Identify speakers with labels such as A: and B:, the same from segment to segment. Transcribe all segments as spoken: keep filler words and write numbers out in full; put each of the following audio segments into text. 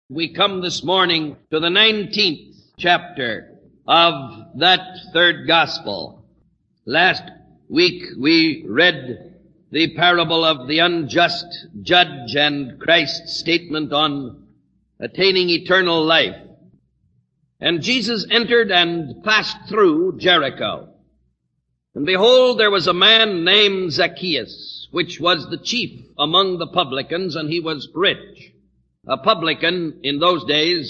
A: We come this morning to the nineteenth chapter of that third gospel. Last week we read the parable of the unjust judge and Christ's statement on attaining eternal life. And Jesus entered and passed through Jericho. And behold, there was a man named Zacchaeus, which was the chief among the publicans, and he was rich. A publican in those days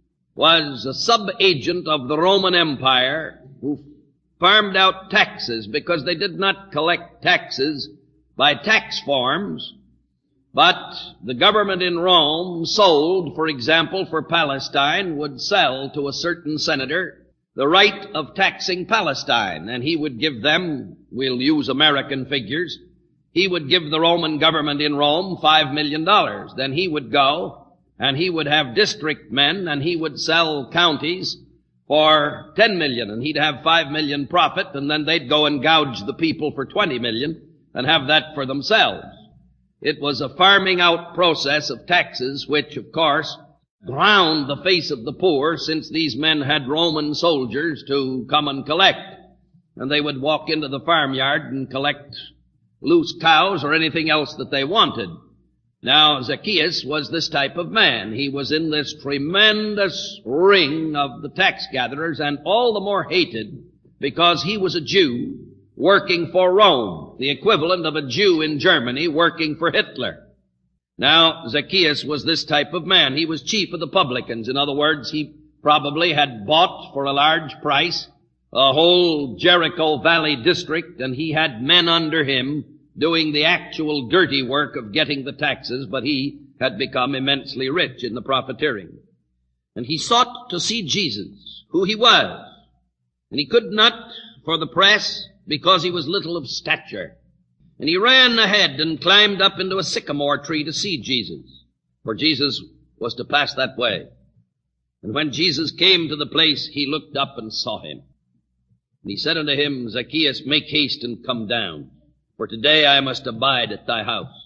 A: was a sub-agent of the Roman Empire who farmed out taxes because they did not collect taxes by tax forms, but the government in Rome sold, for example, for Palestine, would sell to a certain senator the right of taxing Palestine, and he would give them, we'll use American figures, he would give the Roman government in Rome five million dollars. Then he would go and he would have district men, and he would sell counties for ten million, and he'd have five million profit, and then they'd go and gouge the people for twenty million and have that for themselves. It was a farming out process of taxes, which, of course, ground the face of the poor, since these men had Roman soldiers to come and collect. And they would walk into the farmyard and collect loose cows or anything else that they wanted. Now, Zacchaeus was this type of man. He was in this tremendous ring of the tax gatherers, and all the more hated because he was a Jew working for Rome, the equivalent of a Jew in Germany working for Hitler. Now, Zacchaeus was this type of man. He was chief of the publicans. In other words, he probably had bought for a large price a whole Jericho Valley district, and he had men under him doing the actual dirty work of getting the taxes, but he had become immensely rich in the profiteering. And he sought to see Jesus, who he was. And he could not for the press, because he was little of stature. And he ran ahead and climbed up into a sycamore tree to see Jesus, for Jesus was to pass that way. And when Jesus came to the place, he looked up and saw him. And he said unto him, Zacchaeus, make haste and come down, for today I must abide at thy house.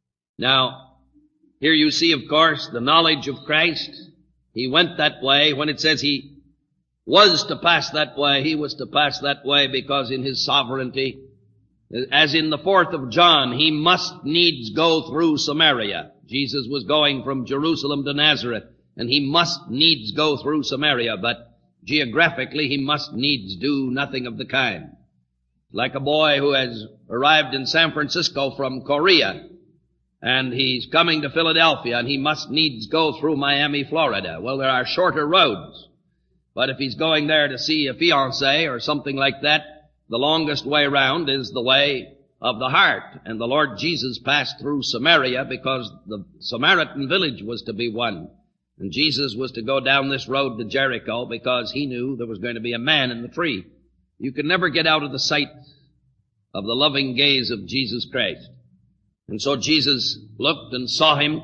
A: Now, here you see, of course, the knowledge of Christ. He went that way. When it says he was to pass that way, he was to pass that way because in his sovereignty, as in the fourth of John, he must needs go through Samaria. Jesus was going from Jerusalem to Nazareth, and he must needs go through Samaria, but geographically he must needs do nothing of the kind. Like a boy who has arrived in San Francisco from Korea, and he's coming to Philadelphia, and he must needs go through Miami, Florida. Well, there are shorter roads, but if he's going there to see a fiancée or something like that, the longest way round is the way of the heart. And the Lord Jesus passed through Samaria because the Samaritan village was to be won. And Jesus was to go down this road to Jericho because he knew there was going to be a man in the tree. You can never get out of the sight of the loving gaze of Jesus Christ. And so Jesus looked and saw him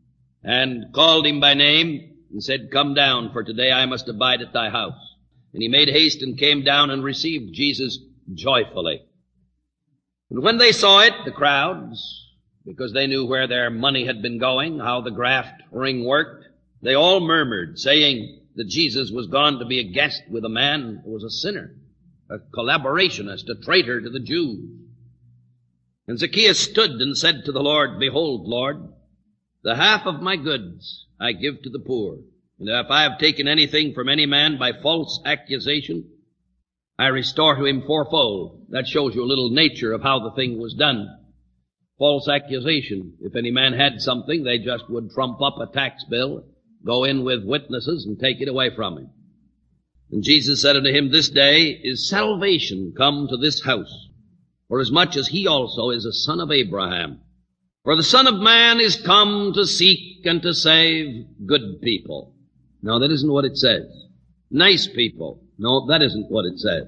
A: and called him by name and said, come down, for today I must abide at thy house. And he made haste and came down and received Jesus joyfully. And when they saw it, the crowds, because they knew where their money had been going, how the graft ring worked, they all murmured, saying that Jesus was gone to be a guest with a man who was a sinner, a collaborationist, a traitor to the Jews. And Zacchaeus stood and said to the Lord, behold, Lord, the half of my goods I give to the poor. And if I have taken anything from any man by false accusation, I restore to him fourfold. That shows you a little nature of how the thing was done. False accusation. If any man had something, they just would trump up a tax bill, go in with witnesses, and take it away from him. And Jesus said unto him, this day is salvation come to this house, for as much as he also is a son of Abraham. For the Son of Man is come to seek and to save good people. No, that isn't what it says. Nice people. No, that isn't what it says.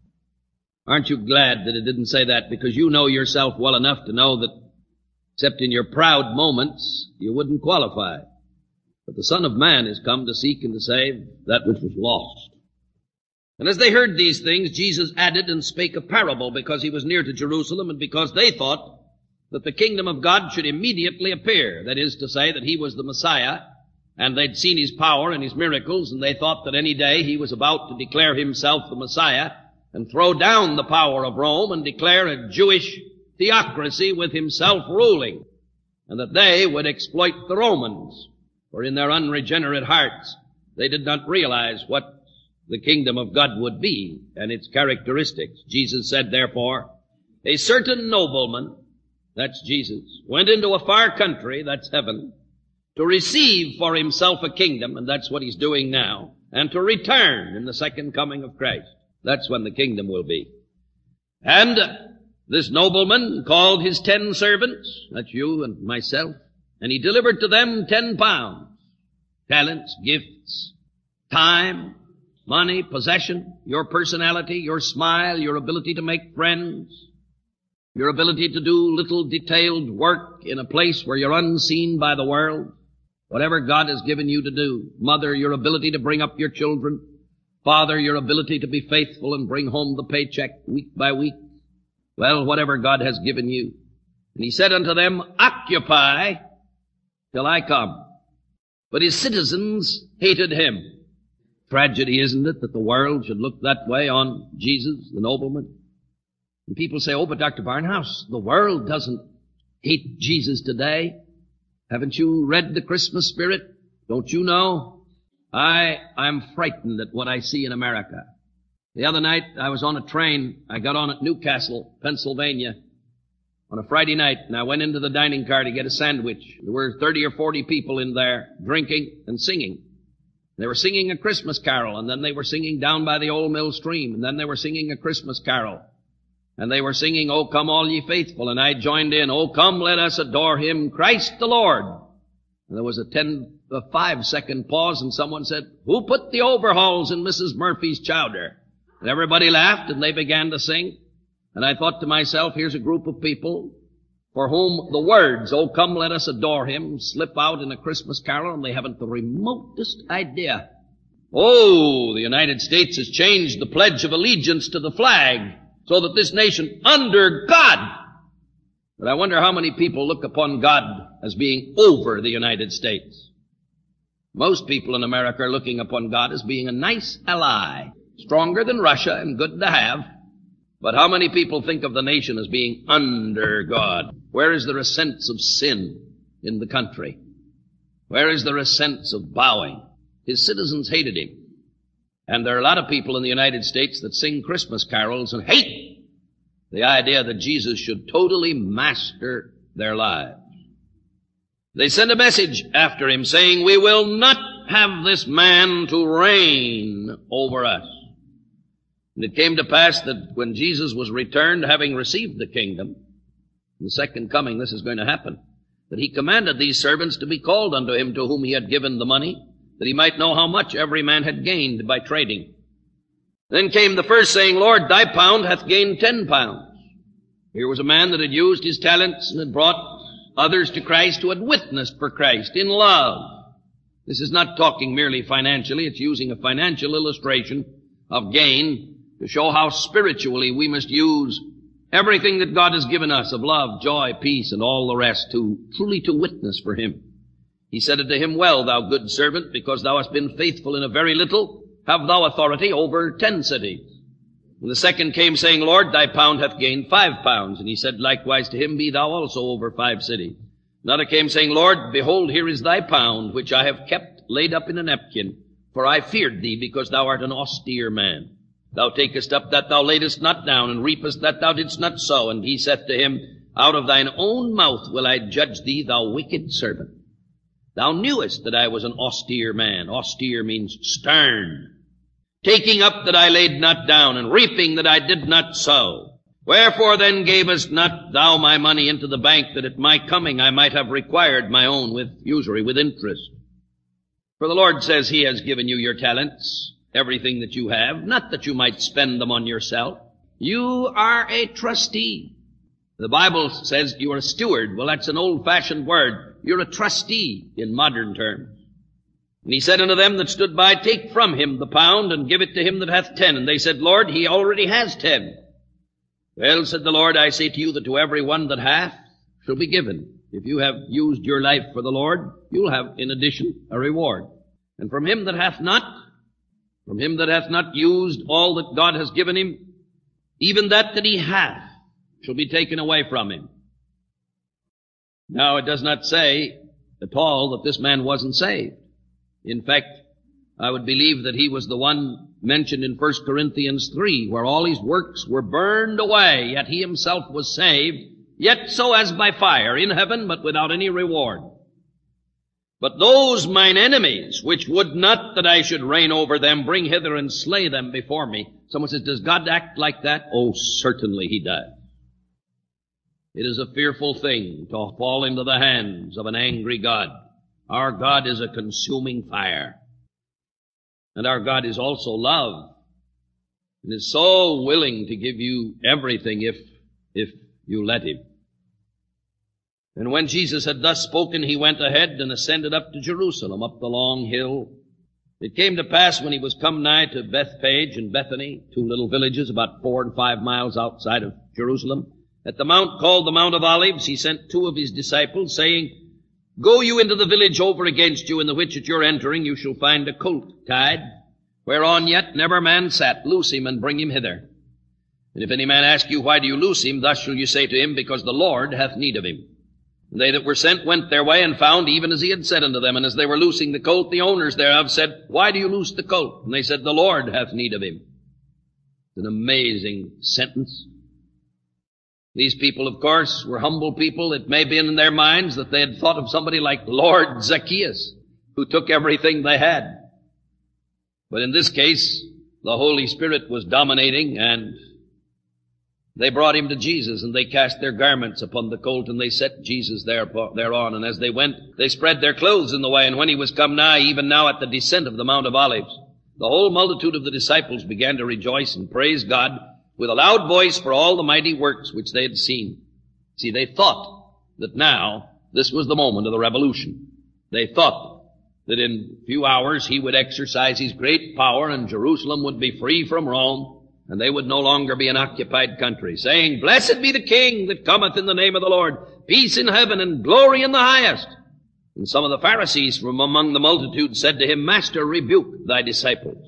A: Aren't you glad that it didn't say that? Because you know yourself well enough to know that, except in your proud moments, you wouldn't qualify. But the Son of Man is come to seek and to save that which was lost. And as they heard these things, Jesus added and spake a parable, because he was near to Jerusalem, and because they thought that the kingdom of God should immediately appear. That is to say, that he was the Messiah, And they'd seen his power and his miracles, and they thought that any day he was about to declare himself the Messiah and throw down the power of Rome and declare a Jewish theocracy with himself ruling, and that they would exploit the Romans, for in their unregenerate hearts they did not realize what the kingdom of God would be and its characteristics. Jesus said, therefore, a certain nobleman, that's Jesus, went into a far country, that's heaven, to receive for himself a kingdom, and that's what he's doing now, and to return in the second coming of Christ. That's when the kingdom will be. And this nobleman called his ten servants, that's you and myself, and he delivered to them ten pounds, talents, gifts, time, money, possession, your personality, your smile, your ability to make friends, your ability to do little detailed work in a place where you're unseen by the world, whatever God has given you to do. Mother, your ability to bring up your children. Father, your ability to be faithful and bring home the paycheck week by week. Well, whatever God has given you. And he said unto them, occupy till I come. But his citizens hated him. Tragedy, isn't it, that the world should look that way on Jesus, the nobleman? And people say, oh, but Doctor Barnhouse, the world doesn't hate Jesus today. Haven't you read the Christmas spirit? Don't you know? I, I'm frightened at what I see in America. The other night, I was on a train. I got on at Newcastle, Pennsylvania, on a Friday night, and I went into the dining car to get a sandwich. There were thirty or forty people in there drinking and singing. They were singing a Christmas carol, and then they were singing Down by the Old Mill Stream, and then they were singing a Christmas carol. And they were singing, O come all ye faithful, and I joined in, O come let us adore him, Christ the Lord. And there was a ten, a five second pause, and someone said, who put the overhauls in Missus Murphy's chowder? And everybody laughed, and they began to sing. And I thought to myself, here's a group of people for whom the words, O come let us adore him, slip out in a Christmas carol, and they haven't the remotest idea. Oh, the United States has changed the Pledge of Allegiance to the flag, so that this nation, under God. But I wonder how many people look upon God as being over the United States. Most people in America are looking upon God as being a nice ally, stronger than Russia and good to have. But how many people think of the nation as being under God? Where is there a sense of sin in the country? Where is there a sense of bowing? His citizens hated him. And there are a lot of people in the United States that sing Christmas carols and hate the idea that Jesus should totally master their lives. They send a message after him saying, we will not have this man to reign over us. And it came to pass that when Jesus was returned, having received the kingdom, in the second coming this is going to happen, that he commanded these servants to be called unto him to whom he had given the money, that he might know how much every man had gained by trading. Then came the first saying, Lord, thy pound hath gained ten pounds. Here was a man that had used his talents and had brought others to Christ, who had witnessed for Christ in love. This is not talking merely financially, it's using a financial illustration of gain to show how spiritually we must use everything that God has given us of love, joy, peace, and all the rest to truly to witness for him. He said unto him, well, thou good servant, because thou hast been faithful in a very little, have thou authority over ten cities. And the second came saying, Lord, thy pound hath gained five pounds. And he said likewise to him, be thou also over five cities. Another came saying, Lord, behold, here is thy pound, which I have kept laid up in a napkin, for I feared thee, because thou art an austere man. Thou takest up that thou laidest not down, and reapest that thou didst not sow. And he saith to him, out of thine own mouth will I judge thee, thou wicked servant. Thou knewest that I was an austere man. Austere means stern. Taking up that I laid not down, and reaping that I did not sow. Wherefore then gavest not thou my money into the bank, that at my coming I might have required my own with usury, with interest? For the Lord says he has given you your talents, everything that you have, not that you might spend them on yourself. You are a trustee. The Bible says you are a steward. Well, that's an old-fashioned word. You're a trustee in modern terms. And he said unto them that stood by, take from him the pound, and give it to him that hath ten. And they said, Lord, he already has ten. Well, said the Lord, I say to you that to every one that hath shall be given, If you have used your life for the Lord, you'll have, in addition, a reward. And from him that hath not, from him that hath not used all that God has given him, even that that he hath shall be taken away from him. Now, it does not say at all that this man wasn't saved. In fact, I would believe that he was the one mentioned in First Corinthians three, where all his works were burned away, yet he himself was saved, yet so as by fire in heaven, but without any reward. But those mine enemies, which would not that I should reign over them, bring hither and slay them before me. Someone says, does God act like that? Oh, certainly he does. It is a fearful thing to fall into the hands of an angry God. Our God is a consuming fire. And our God is also love, and is so willing to give you everything if, if you let him. And when Jesus had thus spoken, he went ahead and ascended up to Jerusalem, up the long hill. It came to pass when he was come nigh to Bethphage and Bethany, two little villages about four and five miles outside of Jerusalem, at the mount called the Mount of Olives, he sent two of his disciples, saying, Go you into the village over against you, in the which at your entering you shall find a colt tied, whereon yet never man sat. Loose him and bring him hither. And if any man ask you, Why do you loose him? Thus shall you say to him, Because the Lord hath need of him. And they that were sent went their way, and found even as he had said unto them. And as they were loosing the colt, the owners thereof said, Why do you loose the colt? And they said, The Lord hath need of him. It's an amazing sentence. These people, of course, were humble people. It may be in their minds that they had thought of somebody like Lord Zacchaeus, who took everything they had. But in this case, the Holy Spirit was dominating, and they brought him to Jesus, and they cast their garments upon the colt, and they set Jesus there, thereon. And as they went, they spread their clothes in the way. And when he was come nigh, even now at the descent of the Mount of Olives, the whole multitude of the disciples began to rejoice and praise God with a loud voice for all the mighty works which they had seen. See, they thought that now this was the moment of the revolution. They thought that in a few hours he would exercise his great power and Jerusalem would be free from Rome, and they would no longer be an occupied country, saying, Blessed be the King that cometh in the name of the Lord, peace in heaven and glory in the highest. And some of the Pharisees from among the multitude said to him, Master, rebuke thy disciples.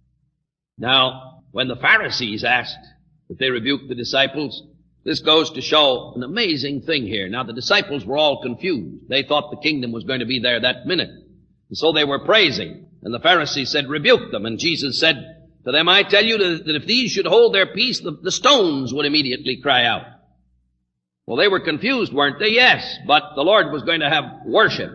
A: Now, when the Pharisees asked that they rebuked the disciples, this goes to show an amazing thing here. Now, the disciples were all confused. They thought the kingdom was going to be there that minute. And so they were praising. And the Pharisees said, Rebuke them. And Jesus said to them, I tell you that if these should hold their peace, the, the stones would immediately cry out. Well, they were confused, weren't they? Yes, but the Lord was going to have worship.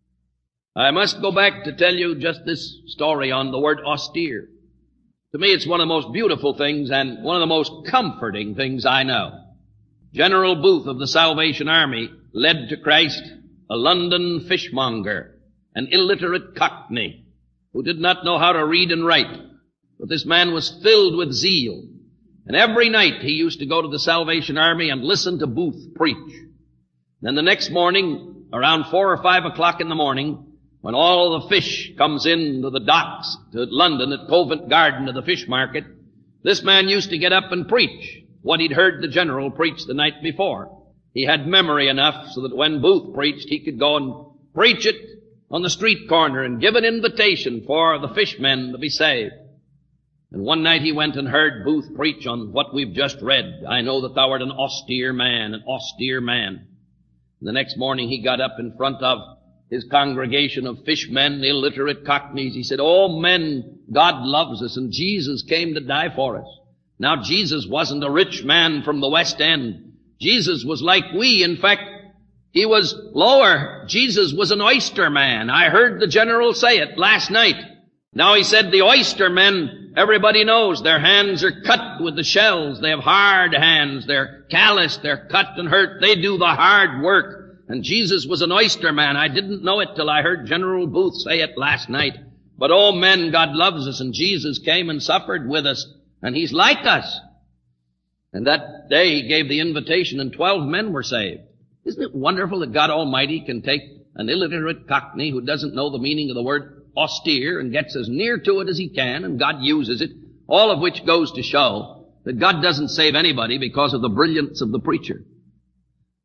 A: I must go back to tell you just this story on the word austere. To me, it's one of the most beautiful things and one of the most comforting things I know. General Booth of the Salvation Army led to Christ a London fishmonger, an illiterate cockney who did not know how to read and write. But this man was filled with zeal. And every night he used to go to the Salvation Army and listen to Booth preach. Then the next morning, around four or five o'clock in the morning, when all the fish comes in to the docks to London at Covent Garden to the fish market, this man used to get up and preach what he'd heard the general preach the night before. He had memory enough so that when Booth preached, he could go and preach it on the street corner and give an invitation for the fishmen to be saved. And one night he went and heard Booth preach on what we've just read. I know that thou art an austere man, an austere man. And the next morning he got up in front of his congregation of fishmen, illiterate cockneys. He said, Oh men, God loves us, and Jesus came to die for us. Now Jesus wasn't a rich man from the West End. Jesus was like we. In fact, he was lower. Jesus was an oyster man. I heard the general say it last night. Now he said the oyster men, everybody knows their hands are cut with the shells. They have hard hands. They're calloused. They're cut and hurt. They do the hard work. And Jesus was an oyster man. I didn't know it till I heard General Booth say it last night. But oh men, God loves us, and Jesus came and suffered with us, and he's like us. And that day he gave the invitation, and twelve men were saved. Isn't it wonderful that God Almighty can take an illiterate cockney who doesn't know the meaning of the word austere and gets as near to it as he can, and God uses it, all of which goes to show that God doesn't save anybody because of the brilliance of the preacher.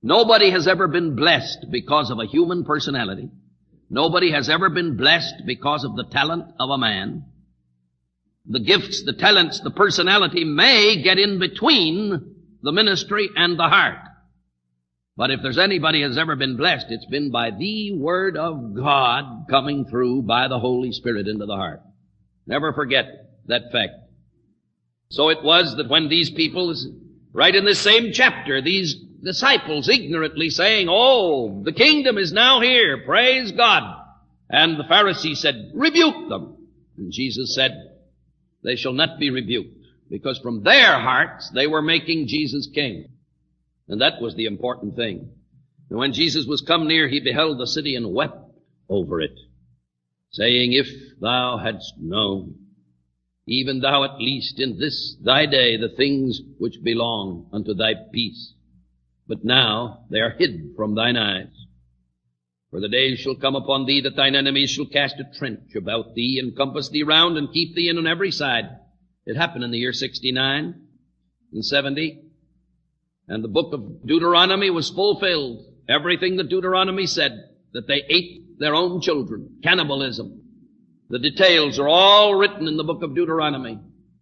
A: Nobody has ever been blessed because of a human personality. Nobody has ever been blessed because of the talent of a man. The gifts, the talents, the personality may get in between the ministry and the heart. But if there's anybody has ever been blessed, it's been by the Word of God coming through by the Holy Spirit into the heart. Never forget that fact. So it was that when these people, right in this same chapter, these disciples ignorantly saying, "Oh, the kingdom is now here, praise God." And the Pharisees said, "Rebuke them." And Jesus said, "They shall not be rebuked," because from their hearts they were making Jesus king. And that was the important thing. And when Jesus was come near, he beheld the city and wept over it, saying, "If thou hadst known, even thou at least in this thy day, the things which belong unto thy peace. But now they are hid from thine eyes. For the days shall come upon thee that thine enemies shall cast a trench about thee, and compass thee round, and keep thee in on every side." It happened in the year sixty-nine and seventy. And the book of Deuteronomy was fulfilled. Everything that Deuteronomy said, that they ate their own children, cannibalism. The details are all written in the book of Deuteronomy.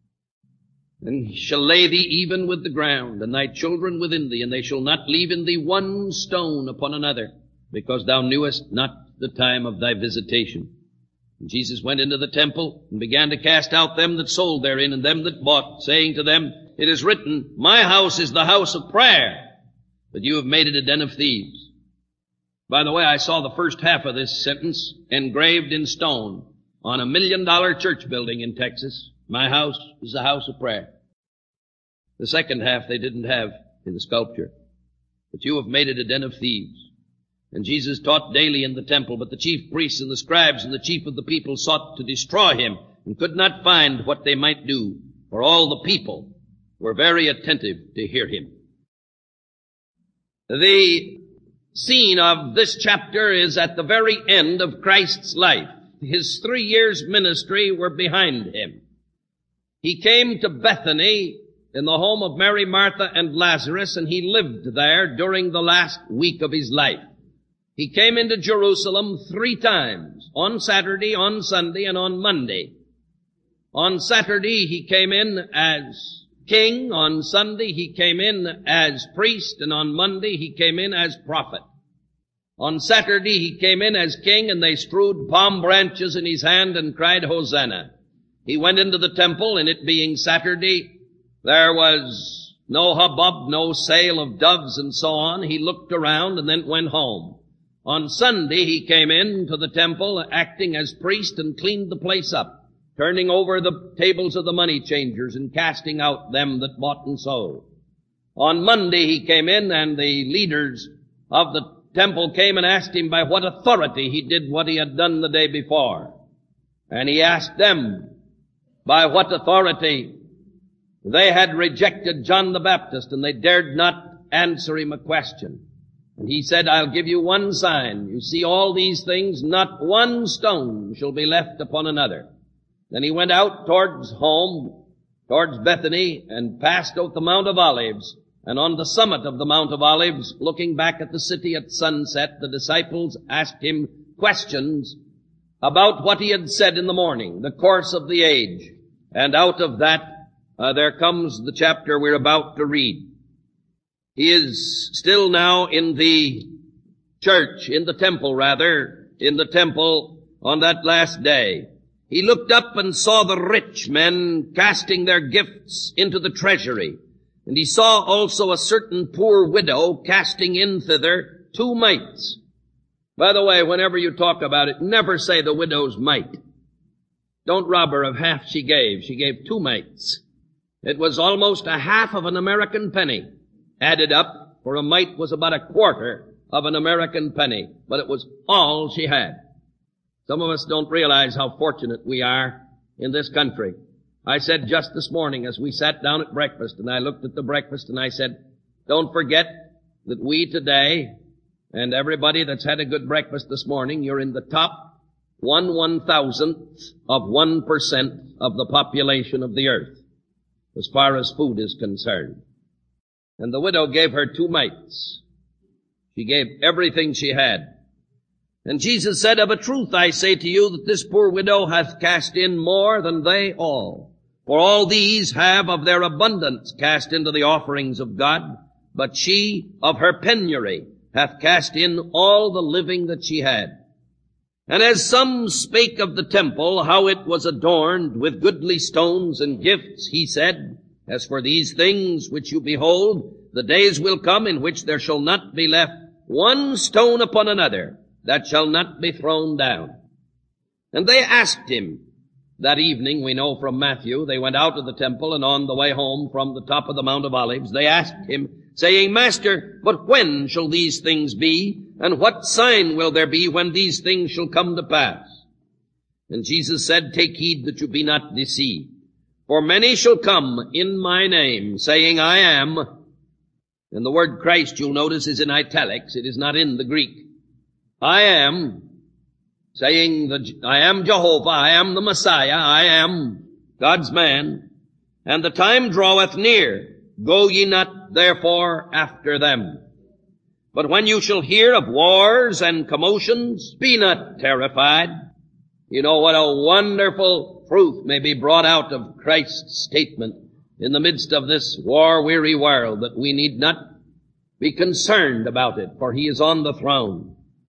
A: "And he shall lay thee even with the ground, and thy children within thee, and they shall not leave in thee one stone upon another, because thou knewest not the time of thy visitation." And Jesus went into the temple and began to cast out them that sold therein and them that bought, saying to them, "It is written, My house is the house of prayer, but you have made it a den of thieves." By the way, I saw the first half of this sentence engraved in stone on a million dollar church building in Texas. "My house is the house of prayer." The second half they didn't have in the sculpture. "But you have made it a den of thieves." And Jesus taught daily in the temple, but the chief priests and the scribes and the chief of the people sought to destroy him, and could not find what they might do, for all the people were very attentive to hear him. The scene of this chapter is at the very end of Christ's life. His three years' ministry were behind him. He came to Bethany in the home of Mary, Martha, and Lazarus, and he lived there during the last week of his life. He came into Jerusalem three times, on Saturday, on Sunday, and on Monday. On Saturday, he came in as king. On Sunday, he came in as priest, and on Monday, he came in as prophet. On Saturday, he came in as king, and they strewed palm branches in his hand and cried, "Hosanna." He went into the temple, and it being Saturday, there was no hubbub, no sale of doves and so on. He looked around and then went home. On Sunday, he came in to the temple acting as priest and cleaned the place up, turning over the tables of the money changers and casting out them that bought and sold. On Monday, he came in, and the leaders of the temple came and asked him by what authority he did what he had done the day before. And he asked them by what authority they had rejected John the Baptist, and they dared not answer him a question. And he said, "I'll give you one sign. You see all these things, not one stone shall be left upon another." Then he went out towards home, towards Bethany, and passed out the Mount of Olives. And on the summit of the Mount of Olives, looking back at the city at sunset, the disciples asked him questions about what he had said in the morning, the course of the age. And out of that, uh, there comes the chapter we're about to read. He is still now in the church, in the temple rather, in the temple on that last day. He looked up and saw the rich men casting their gifts into the treasury. And he saw also a certain poor widow casting in thither two mites. By the way, whenever you talk about it, never say the widow's mite. Don't rob her of half she gave. She gave two mites. It was almost a half of an American penny added up, for a mite was about a quarter of an American penny, but it was all she had. Some of us don't realize how fortunate we are in this country. I said just this morning as we sat down at breakfast, and I looked at the breakfast and I said, don't forget that we today, and everybody that's had a good breakfast this morning, you're in the top one one-thousandth of one percent of the population of the earth, as far as food is concerned. And the widow gave her two mites. She gave everything she had. And Jesus said, of a truth I say to you that this poor widow hath cast in more than they all. For all these have of their abundance cast into the offerings of God, but she of her penury hath cast in all the living that she had. And as some spake of the temple, how it was adorned with goodly stones and gifts, he said, as for these things which you behold, the days will come in which there shall not be left one stone upon another that shall not be thrown down. And they asked him, that evening, we know from Matthew, they went out of the temple, and on the way home from the top of the Mount of Olives, they asked him, saying, Master, but when shall these things be? And what sign will there be when these things shall come to pass? And Jesus said, take heed that you be not deceived. For many shall come in my name, saying, I am. And the word Christ, you'll notice, is in italics. It is not in the Greek. I am, saying, the, I am Jehovah, I am the Messiah, I am God's man. And the time draweth near. Go ye not therefore after them. But when you shall hear of wars and commotions, be not terrified. You know what a wonderful truth may be brought out of Christ's statement in the midst of this war-weary world, that we need not be concerned about it, for he is on the throne.